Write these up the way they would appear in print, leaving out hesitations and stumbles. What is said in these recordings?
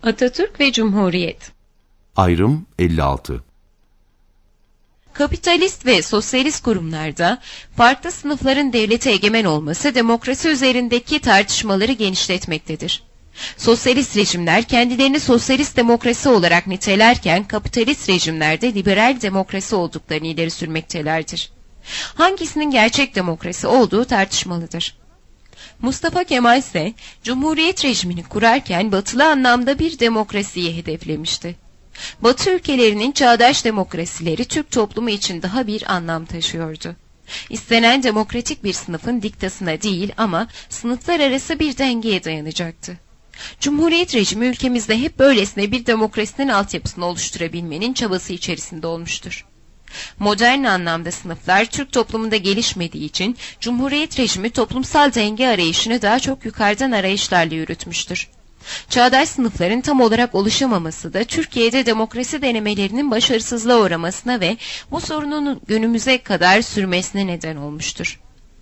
Atatürk ve Cumhuriyet. Ayrım 56. Kapitalist ve sosyalist kurumlarda farklı sınıfların devlete egemen olması demokrasi üzerindeki tartışmaları genişletmektedir. Sosyalist rejimler kendilerini sosyalist demokrasi olarak nitelerken kapitalist rejimlerde liberal demokrasi olduklarını ileri sürmektelerdir. Hangisinin gerçek demokrasi olduğu tartışmalıdır. Mustafa Kemal ise Cumhuriyet rejimini kurarken batılı anlamda bir demokrasiyi hedeflemişti. Batı ülkelerinin çağdaş demokrasileri Türk toplumu için daha bir anlam taşıyordu. İstenen demokratik bir sınıfın diktasına değil ama sınıflar arası bir dengeye dayanacaktı. Cumhuriyet rejimi ülkemizde hep böylesine bir demokrasinin altyapısını oluşturabilmenin çabası içerisinde olmuştur. Modern anlamda sınıflar Türk toplumunda gelişmediği için Cumhuriyet rejimi toplumsal denge arayışını daha çok yukarıdan arayışlarla yürütmüştür. Çağdaş sınıfların tam olarak oluşamaması da Türkiye'de demokrasi denemelerinin başarısızlığa uğramasına ve bu sorunun günümüze kadar sürmesine neden olmuştur.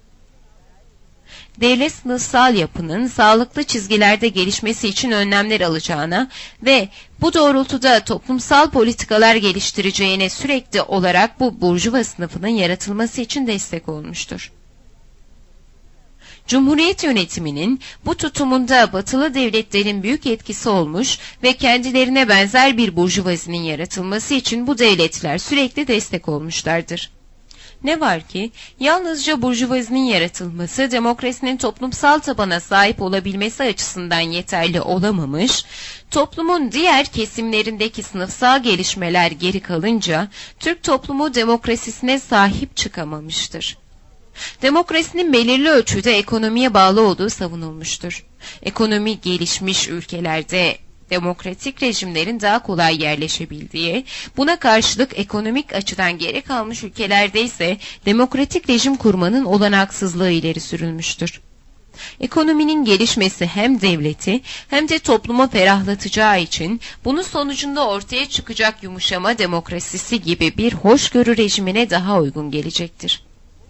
Devlet sınıfsal yapının sağlıklı çizgilerde gelişmesi için önlemler alacağına ve bu doğrultuda toplumsal politikalar geliştireceğine sürekli olarak bu burjuva sınıfının yaratılması için destek olmuştur. Cumhuriyet yönetiminin bu tutumunda batılı devletlerin büyük etkisi olmuş ve kendilerine benzer bir burjuvazinin yaratılması için bu devletler sürekli destek olmuşlardır. Ne var ki yalnızca burjuvazinin yaratılması demokrasinin toplumsal tabana sahip olabilmesi açısından yeterli olamamış, toplumun diğer kesimlerindeki sınıfsal gelişmeler geri kalınca Türk toplumu demokrasisine sahip çıkamamıştır. Demokrasinin belirli ölçüde ekonomiye bağlı olduğu savunulmuştur. Ekonomi gelişmiş ülkelerde demokratik rejimlerin daha kolay yerleşebildiği, buna karşılık ekonomik açıdan geri kalmış ülkelerde ise demokratik rejim kurmanın olanaksızlığı ileri sürülmüştür. Ekonominin gelişmesi hem devleti hem de topluma ferahlatacağı için bunun sonucunda ortaya çıkacak yumuşama demokrasisi gibi bir hoşgörü rejimine daha uygun gelecektir.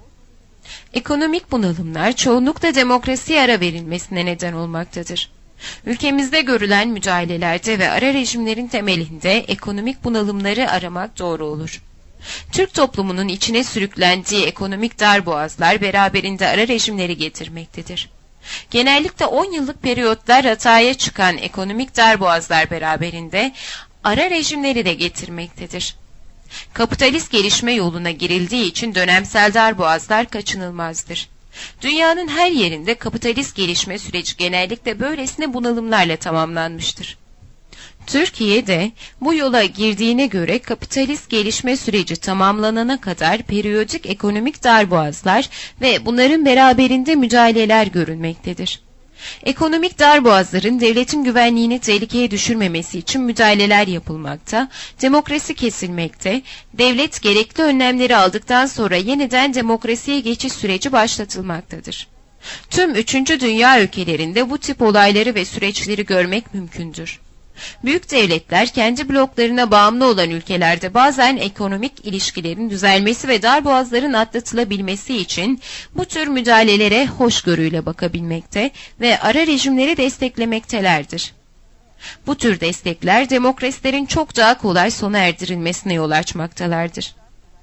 Ekonomik bunalımlar çoğunlukla demokrasiye ara verilmesine neden olmaktadır. Ülkemizde görülen müdahalelerde ve ara rejimlerin temelinde ekonomik bunalımları aramak doğru olur. Türk toplumunun içine sürüklendiği ekonomik darboğazlar beraberinde ara rejimleri getirmektedir. Genellikle 10 yıllık periyotlar hataya çıkan ekonomik darboğazlar beraberinde ara rejimleri de getirmektedir. Kapitalist gelişme yoluna girildiği için dönemsel darboğazlar kaçınılmazdır. Dünyanın her yerinde kapitalist gelişme süreci genellikle böylesine bunalımlarla tamamlanmıştır. Türkiye'de bu yola girdiğine göre kapitalist gelişme süreci tamamlanana kadar periyodik ekonomik darboğazlar ve bunların beraberinde müdahaleler görülmektedir. Ekonomik darboğazların devletin güvenliğini tehlikeye düşürmemesi için müdahaleler yapılmakta, demokrasi kesilmekte, devlet gerekli önlemleri aldıktan sonra yeniden demokrasiye geçiş süreci başlatılmaktadır. Tüm 3. Dünya ülkelerinde bu tip olayları ve süreçleri görmek mümkündür. Büyük devletler kendi bloklarına bağımlı olan ülkelerde bazen ekonomik ilişkilerin düzelmesi ve darboğazların atlatılabilmesi için bu tür müdahalelere hoşgörüyle bakabilmekte ve ara rejimleri desteklemektelerdir. Bu tür destekler demokrasilerin çok daha kolay sona erdirilmesine yol açmaktalardır.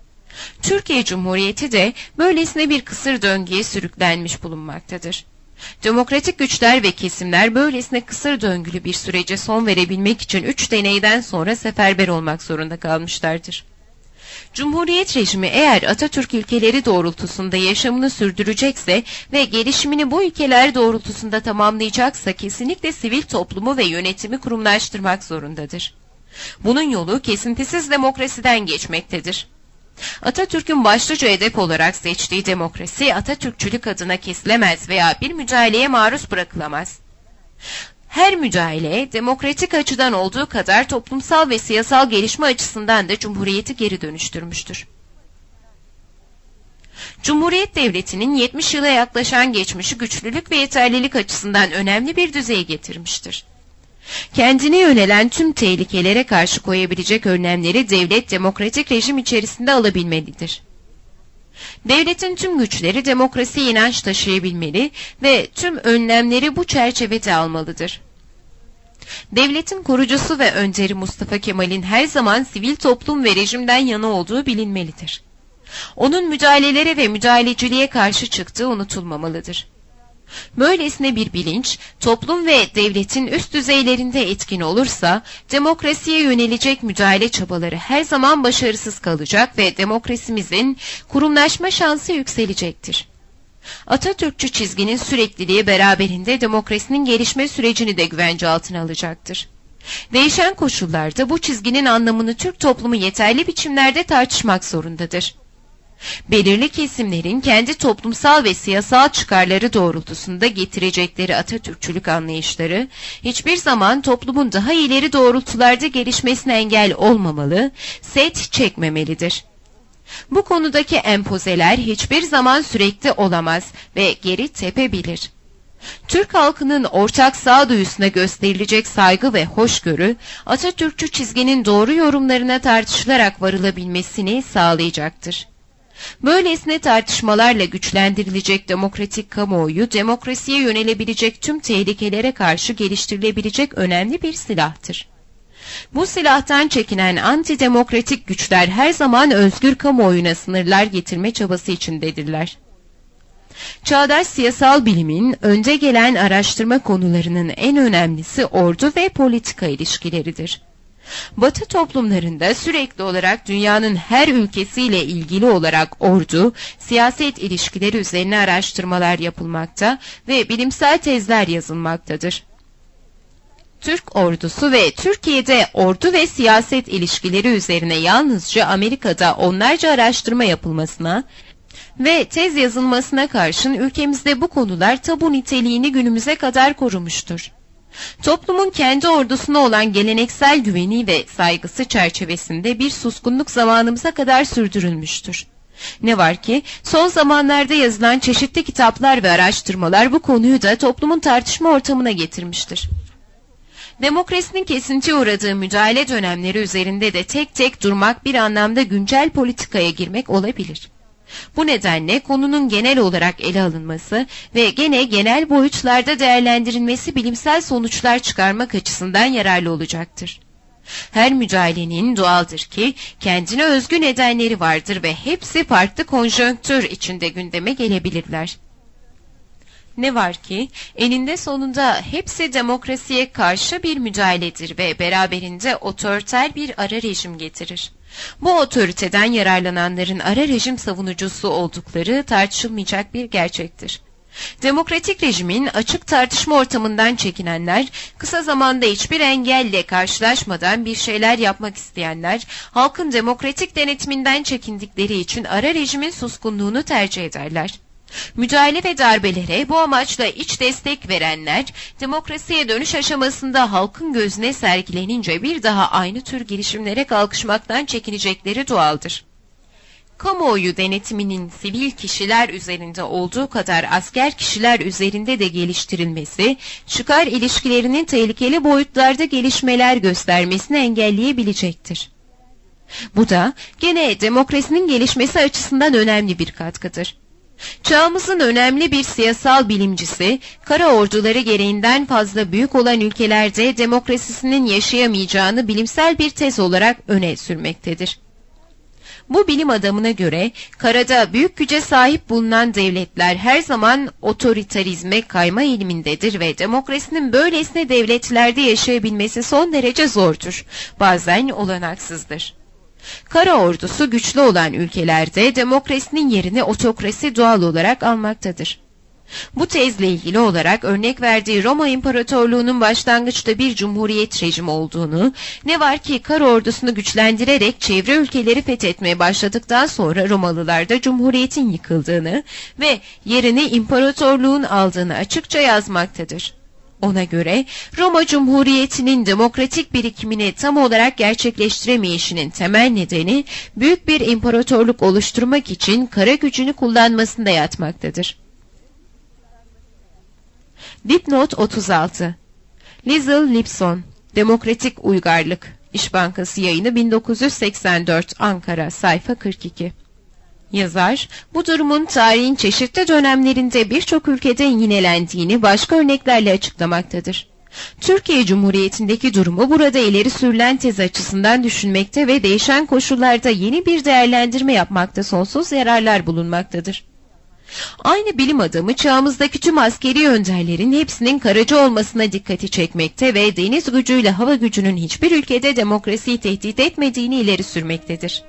Türkiye Cumhuriyeti de böylesine bir kısır döngüye sürüklenmiş bulunmaktadır. Demokratik güçler ve kesimler böylesine kısır döngülü bir sürece son verebilmek için 3 deneyden sonra seferber olmak zorunda kalmışlardır. Cumhuriyet rejimi eğer Atatürk ilkeleri doğrultusunda yaşamını sürdürecekse ve gelişimini bu ilkeler doğrultusunda tamamlayacaksa kesinlikle sivil toplumu ve yönetimi kurumlaştırmak zorundadır. Bunun yolu kesintisiz demokrasiden geçmektedir. Atatürk'ün başlıca hedef olarak seçtiği demokrasi Atatürkçülük adına kesilemez veya bir müdahaleye maruz bırakılamaz. Her müdahale demokratik açıdan olduğu kadar toplumsal ve siyasal gelişme açısından da Cumhuriyeti geri dönüştürmüştür. Cumhuriyet Devleti'nin 70 yıla yaklaşan geçmişi güçlülük ve yeterlilik açısından önemli bir düzeye getirmiştir. Kendine yönelen tüm tehlikelere karşı koyabilecek önlemleri devlet demokratik rejim içerisinde alabilmelidir. Devletin tüm güçleri demokrasiye inanç taşıyabilmeli ve tüm önlemleri bu çerçevede almalıdır. Devletin kurucusu ve önderi Mustafa Kemal'in her zaman sivil toplum ve rejimden yana olduğu bilinmelidir. Onun müdahalelere ve müdahaleciliğe karşı çıktığı unutulmamalıdır. Böylesine bir bilinç, toplum ve devletin üst düzeylerinde etkin olursa, demokrasiye yönelecek müdahale çabaları her zaman başarısız kalacak ve demokrasimizin kurumlaşma şansı yükselecektir. Atatürkçü çizginin sürekliliği beraberinde demokrasinin gelişme sürecini de güvence altına alacaktır. Değişen koşullarda bu çizginin anlamını Türk toplumu yeterli biçimlerde tartışmak zorundadır. Belirli kesimlerin kendi toplumsal ve siyasal çıkarları doğrultusunda getirecekleri Atatürkçülük anlayışları, hiçbir zaman toplumun daha ileri doğrultularda gelişmesine engel olmamalı, set çekmemelidir. Bu konudaki empozeler hiçbir zaman sürekli olamaz ve geri tepebilir. Türk halkının ortak sağduyusuna gösterilecek saygı ve hoşgörü, Atatürkçü çizginin doğru yorumlarına tartışılarak varılabilmesini sağlayacaktır. Böylesine tartışmalarla güçlendirilecek demokratik kamuoyu, demokrasiye yönelebilecek tüm tehlikelere karşı geliştirilebilecek önemli bir silahtır. Bu silahtan çekinen antidemokratik güçler her zaman özgür kamuoyuna sınırlar getirme çabası içindedirler. Çağdaş siyasal bilimin önde gelen araştırma konularının en önemlisi ordu ve politika ilişkileridir. Batı toplumlarında sürekli olarak dünyanın her ülkesiyle ilgili olarak ordu, siyaset ilişkileri üzerine araştırmalar yapılmakta ve bilimsel tezler yazılmaktadır. Türk ordusu ve Türkiye'de ordu ve siyaset ilişkileri üzerine yalnızca Amerika'da onlarca araştırma yapılmasına ve tez yazılmasına karşın ülkemizde bu konular tabu niteliğini günümüze kadar korumuştur. Toplumun kendi ordusuna olan geleneksel güveni ve saygısı çerçevesinde bir suskunluk zamanımıza kadar sürdürülmüştür. Ne var ki son zamanlarda yazılan çeşitli kitaplar ve araştırmalar bu konuyu da toplumun tartışma ortamına getirmiştir. Demokrasinin kesintiye uğradığı müdahale dönemleri üzerinde de tek tek durmak bir anlamda güncel politikaya girmek olabilir. Bu nedenle konunun genel olarak ele alınması ve gene genel boyutlarda değerlendirilmesi bilimsel sonuçlar çıkarmak açısından yararlı olacaktır. Her müdahalenin doğaldır ki kendine özgü nedenleri vardır ve hepsi farklı konjonktür içinde gündeme gelebilirler. Ne var ki eninde sonunda hepsi demokrasiye karşı bir müdahaledir ve beraberinde otoriter bir ara rejim getirir. Bu otoriteden yararlananların ara rejim savunucusu oldukları tartışılmayacak bir gerçektir. Demokratik rejimin açık tartışma ortamından çekinenler, kısa zamanda hiçbir engelle karşılaşmadan bir şeyler yapmak isteyenler, halkın demokratik denetiminden çekindikleri için ara rejimin suskunluğunu tercih ederler. Müdahale ve darbelere bu amaçla iç destek verenler, demokrasiye dönüş aşamasında halkın gözüne sergilenince bir daha aynı tür girişimlere kalkışmaktan çekinecekleri doğaldır. Kamuoyu denetiminin sivil kişiler üzerinde olduğu kadar asker kişiler üzerinde de geliştirilmesi, çıkar ilişkilerinin tehlikeli boyutlarda gelişmeler göstermesini engelleyebilecektir. Bu da gene demokrasinin gelişmesi açısından önemli bir katkıdır. Çağımızın önemli bir siyasal bilimcisi, kara orduları gereğinden fazla büyük olan ülkelerde demokrasisinin yaşayamayacağını bilimsel bir tez olarak öne sürmektedir. Bu bilim adamına göre, karada büyük güce sahip bulunan devletler her zaman otoritarizme kayma eğilimindedir ve demokrasinin böylesine devletlerde yaşayabilmesi son derece zordur, bazen olanaksızdır. Kara ordusu güçlü olan ülkelerde demokrasinin yerini otokrasi doğal olarak almaktadır. Bu tezle ilgili olarak örnek verdiği Roma İmparatorluğu'nun başlangıçta bir cumhuriyet rejimi olduğunu, ne var ki kara ordusunu güçlendirerek çevre ülkeleri fethetmeye başladıktan sonra Romalılar da cumhuriyetin yıkıldığını ve yerini imparatorluğun aldığını açıkça yazmaktadır. Ona göre Roma Cumhuriyeti'nin demokratik birikimini tam olarak gerçekleştiremeyişinin temel nedeni büyük bir imparatorluk oluşturmak için kara gücünü kullanmasında yatmaktadır. Dipnot 36 Liesl Lipson, Demokratik Uygarlık, İş Bankası Yayını 1984, Ankara, sayfa 42. Yazar, bu durumun tarihin çeşitli dönemlerinde birçok ülkede yinelendiğini başka örneklerle açıklamaktadır. Türkiye Cumhuriyeti'ndeki durumu burada ileri sürülen tez açısından düşünmekte ve değişen koşullarda yeni bir değerlendirme yapmakta sonsuz yararlar bulunmaktadır. Aynı bilim adamı çağımızdaki tüm askeri önderlerin hepsinin karacı olmasına dikkati çekmekte ve deniz gücüyle hava gücünün hiçbir ülkede demokrasiyi tehdit etmediğini ileri sürmektedir.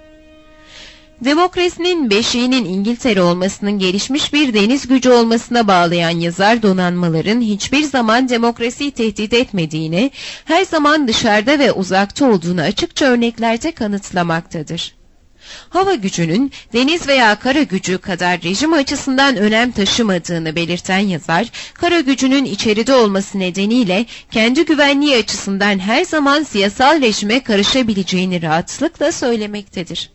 Demokrasinin beşiğinin İngiltere olmasının gelişmiş bir deniz gücü olmasına bağlayan yazar donanmaların hiçbir zaman demokrasiyi tehdit etmediğini, her zaman dışarıda ve uzakta olduğunu açıkça örneklerde kanıtlamaktadır. Hava gücünün deniz veya kara gücü kadar rejim açısından önem taşımadığını belirten yazar, kara gücünün içeride olması nedeniyle kendi güvenliği açısından her zaman siyasal rejime karışabileceğini rahatlıkla söylemektedir.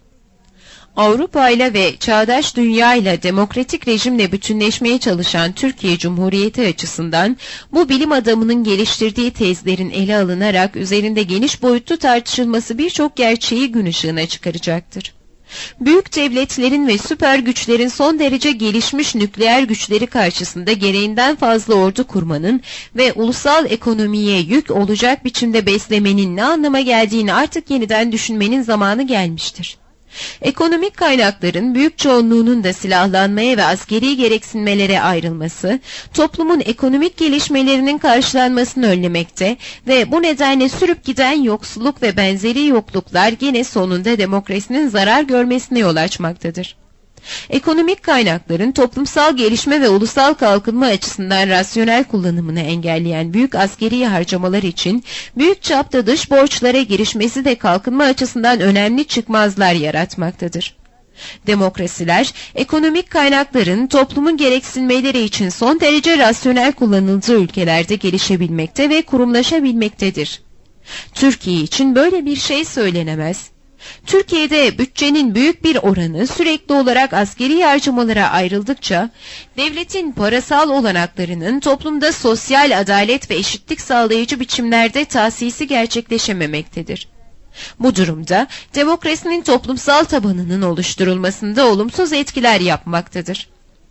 Avrupa ile ve çağdaş dünya ile demokratik rejimle bütünleşmeye çalışan Türkiye Cumhuriyeti açısından bu bilim adamının geliştirdiği tezlerin ele alınarak üzerinde geniş boyutlu tartışılması birçok gerçeği gün ışığına çıkaracaktır. Büyük devletlerin ve süper güçlerin son derece gelişmiş nükleer güçleri karşısında gereğinden fazla ordu kurmanın ve ulusal ekonomiye yük olacak biçimde beslemenin ne anlama geldiğini artık yeniden düşünmenin zamanı gelmiştir. Ekonomik kaynakların büyük çoğunluğunun da silahlanmaya ve askeri gereksinmelere ayrılması, toplumun ekonomik gelişmelerinin karşılanmasını önlemekte ve bu nedenle sürüp giden yoksulluk ve benzeri yokluklar gene sonunda demokrasinin zarar görmesine yol açmaktadır. Ekonomik kaynakların toplumsal gelişme ve ulusal kalkınma açısından rasyonel kullanımını engelleyen büyük askeri harcamalar için büyük çapta dış borçlara girişmesi de kalkınma açısından önemli çıkmazlar yaratmaktadır. Demokrasiler, ekonomik kaynakların toplumun gereksinmeleri için son derece rasyonel kullanıldığı ülkelerde gelişebilmekte ve kurumlaşabilmektedir. Türkiye için böyle bir şey söylenemez. Türkiye'de bütçenin büyük bir oranı sürekli olarak askeri harcamalara ayrıldıkça, devletin parasal olanaklarının toplumda sosyal adalet ve eşitlik sağlayıcı biçimlerde tahsisi gerçekleşememektedir. Bu durumda demokrasinin toplumsal tabanının oluşturulmasında olumsuz etkiler yapmaktadır.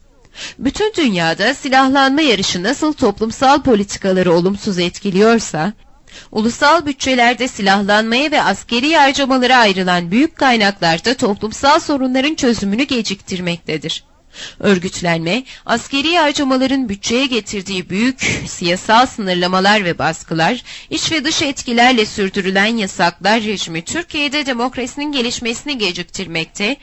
Bütün dünyada silahlanma yarışı nasıl toplumsal politikaları olumsuz etkiliyorsa, ulusal bütçelerde silahlanmaya ve askeri harcamalara ayrılan büyük kaynaklarda toplumsal sorunların çözümünü geciktirmektedir. Örgütlenme, askeri harcamaların bütçeye getirdiği büyük siyasal sınırlamalar ve baskılar, iç ve dış etkilerle sürdürülen yasaklar rejimi Türkiye'de demokrasinin gelişmesini geciktirmekte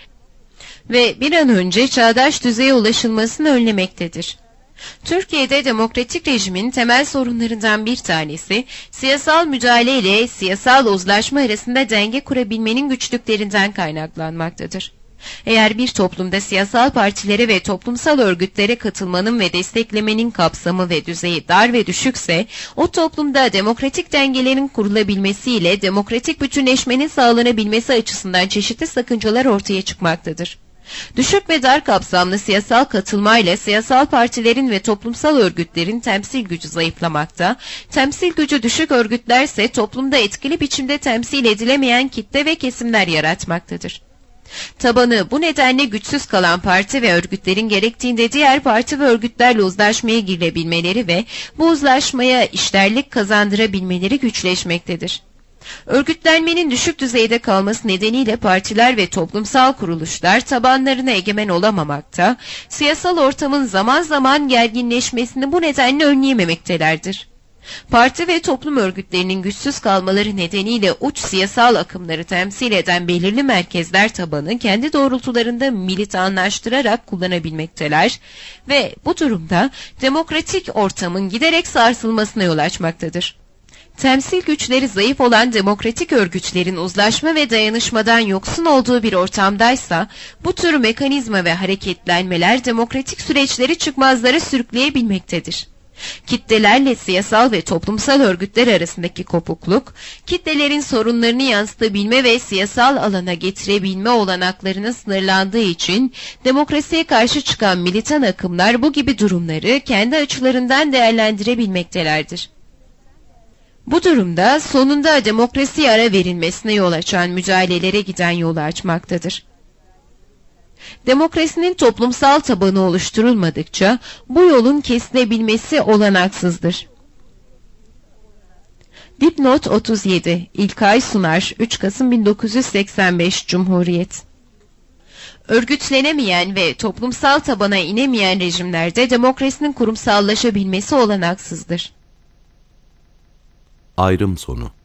ve bir an önce çağdaş düzeye ulaşılmasını önlemektedir. Türkiye'de demokratik rejimin temel sorunlarından bir tanesi, siyasal müdahale ile siyasal uzlaşma arasında denge kurabilmenin güçlüklerinden kaynaklanmaktadır. Eğer bir toplumda siyasal partilere ve toplumsal örgütlere katılmanın ve desteklemenin kapsamı ve düzeyi dar ve düşükse, o toplumda demokratik dengelerin kurulabilmesiyle demokratik bütünleşmenin sağlanabilmesi açısından çeşitli sakıncalar ortaya çıkmaktadır. Düşük ve dar kapsamlı siyasal katılmayla siyasal partilerin ve toplumsal örgütlerin temsil gücü zayıflamakta, temsil gücü düşük örgütlerse toplumda etkili biçimde temsil edilemeyen kitle ve kesimler yaratmaktadır. Tabanı bu nedenle güçsüz kalan parti ve örgütlerin gerektiğinde diğer parti ve örgütlerle uzlaşmaya girebilmeleri ve bu uzlaşmaya işlerlik kazandırabilmeleri güçleşmektedir. Örgütlenmenin düşük düzeyde kalması nedeniyle partiler ve toplumsal kuruluşlar tabanlarına egemen olamamakta, siyasal ortamın zaman zaman gerginleşmesini bu nedenle önleyememektelerdir. Parti ve toplum örgütlerinin güçsüz kalmaları nedeniyle uç siyasal akımları temsil eden belirli merkezler tabanı kendi doğrultularında militanlaştırarak kullanabilmekteler ve bu durumda demokratik ortamın giderek sarsılmasına yol açmaktadır. Temsil güçleri zayıf olan demokratik örgütlerin uzlaşma ve dayanışmadan yoksun olduğu bir ortamdaysa, bu tür mekanizma ve hareketlenmeler demokratik süreçleri çıkmazlara sürükleyebilmektedir. Kitlelerle siyasal ve toplumsal örgütler arasındaki kopukluk, kitlelerin sorunlarını yansıtabilme ve siyasal alana getirebilme olanaklarının sınırlandığı için, demokrasiye karşı çıkan militan akımlar bu gibi durumları kendi açılarından değerlendirebilmektelerdir. Bu durumda sonunda demokrasiye ara verilmesine yol açan müdahalelere giden yolu açmaktadır. Demokrasinin toplumsal tabanı oluşturulmadıkça bu yolun kesilebilmesi olanaksızdır. Dipnot 37 İlkay Sunar 3 Kasım 1985 Cumhuriyet. Örgütlenemeyen ve toplumsal tabana inemeyen rejimlerde demokrasinin kurumsallaşabilmesi olanaksızdır. Ayrım sonu.